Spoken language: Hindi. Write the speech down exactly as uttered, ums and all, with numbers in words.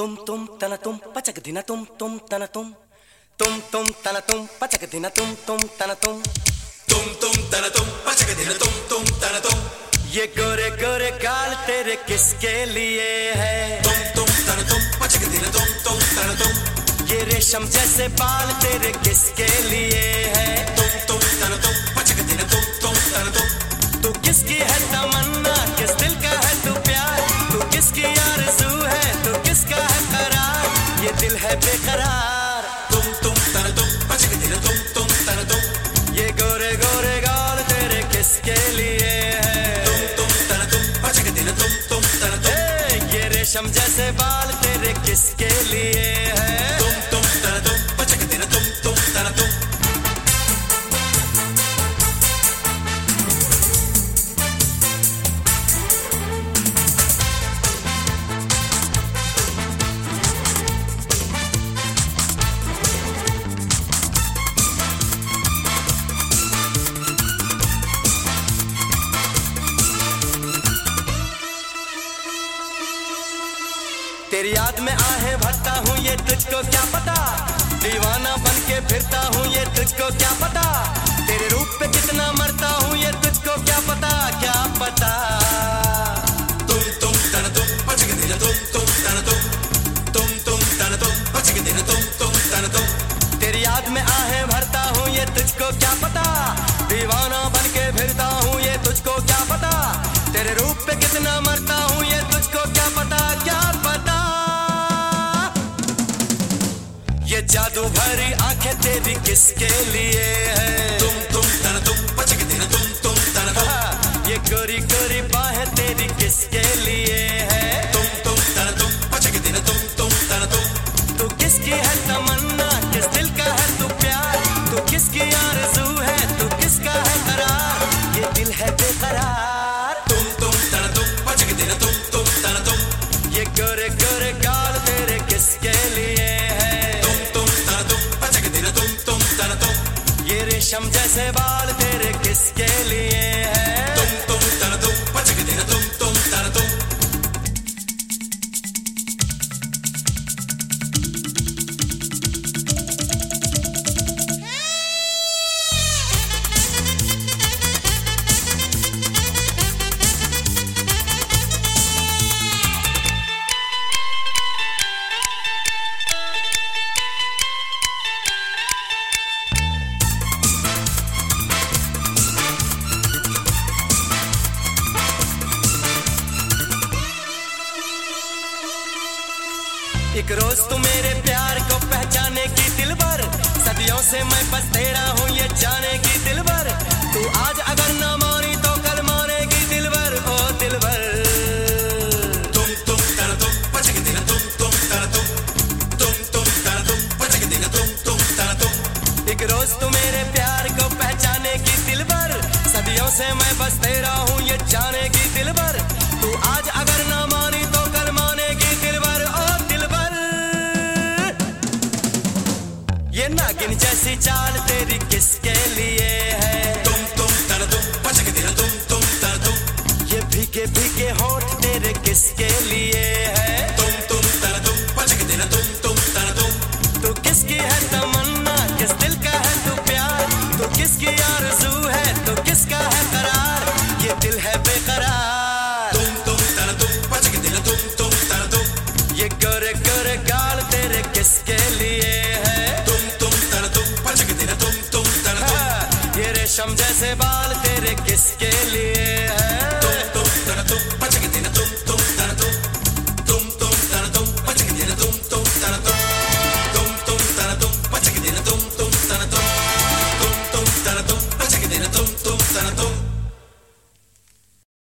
तुम तुम तना तुम पचक दिना तुम तुम तना तुम तुम तुम तना तुम पचक दिना तुम तुम तना तुम तुम तुम तना तुम पचक दिना तुम तुम तना तुम। ये गोरे गोरे गाल तेरे किसके लिए है? तुम तुम तना तुम पचक दिना तुम तुम तना तुम। ये रेशम जैसे बाल तेरे किसके लिए है? तुम तुम तना तुम पचक दिना तुम तुम तना तुम। तू किसकी है तमन्ना, किस दिल का है तू प्यार, तू किसकी आरज़ू है, तू किसका है करार, ये दिल है बेकरार। तुम तुम तना तुम पचक दिना तुम तुम तना तुम। ये गोरे गोरे गाल तेरे किसके लिए है? तुम तुम तना तुम पचक दिना तुम तुम तना तुम। ये रेशम जैसे बाल तेरे किसके लिए है? तुम तुम तना तुम पचक दिना तुम तुम तना तुम। तेरी याद में आहें भरता हूँ ये तुझको क्या पता, दीवाना बन के फिरता हूँ ये तुझको क्या पता, तेरे रूप पे कितना मरता हूँ ये तुझको क्या पता क्या पता। तुम तुम तना तुम पचक दिना तुम तुम तना तुम। तुम तुम तना तुम पचक दिना तुम तुम तना तुम। तेरी याद में आहें भरता हूँ ये तुझको क्या पता, दीवाना बन के फिरता हूँ ये तुझको क्या पता, तेरे रूप पे कितना मरता हूँ ये तुझको क्या पता क्या पता। ये जादू भरी आंखें तेरी किसके लिए है? तुम तुम तना तुम पचक दिना तुम तुम तना तुम। ये गोरी गोरी बाहें तेरी किसके लिए है? तुम तुम तना तुम पचक दिना तुम तुम तना तुम। तू किसकी है तमन्ना, किस दिल का है तू प्यार, तू किसकी आरज़ू है, तू किसका है करार, ये दिल है बेकरार। तुम तुम तना तुम पचक दिना तुम तुम तना तुम। ये गोरे गोरे गाल तेरे किसके लिए है? तुम तुम तना तुम पचक दिना तुम तुम तना तुम। ये रेशम जैसे बाल तेरे किसके लिए है? तुम तुम तना तुम पचक दिना तुम तुम तना तुम। एक रोज तू मेरे प्यार को पहचाने की दिलबर, सदियों से मैं बस तेरा हूँ ये जाने की दिलबर, तू आज अगर ना मानी तो कल मानेगी दिलबर ओ दिलबर। तुम तुम तना तुम पचक दिना तुम तुम तना तुम। तुम तुम तना तुम पचक दिना तुम तुम तना तुम। एक रोज तू मेरे प्यार को पहचाने की दिलबर, सदियों से मैं बस तेरा हूँ ये जाने की दिलबर, तू आज अगर ना मानी तो कल मानेगी दिलबर ओ दिलबर। ये नागिन जैसी चाल तेरी किसके लिए है? तुम तुम तना तुम पचक दिना तुम तुम तना तुम। ये भीगे भीगे होठ तेरे किसके लिए है? तुम तुम तना तुम पचक दिना तुम तुम तना तुम। तू किसकी है तमन्ना, किस दिल का है तू प्यार, तू किसकी आरज़ू है, तू किसका है करार, ये दिल है बेकरार। तुम तुम तना तुम पचक दिना तुम तुम तना तुम। ये गोरे गोरे गाल तेरे किसके लिए है? तुम तुम तना तुम पचक दिना तुम तुम तना तुम। ये रेशम जैसे बाल तेरे किसके लिए है? तुम तुम तना तुम पचक दिना तुम तुम।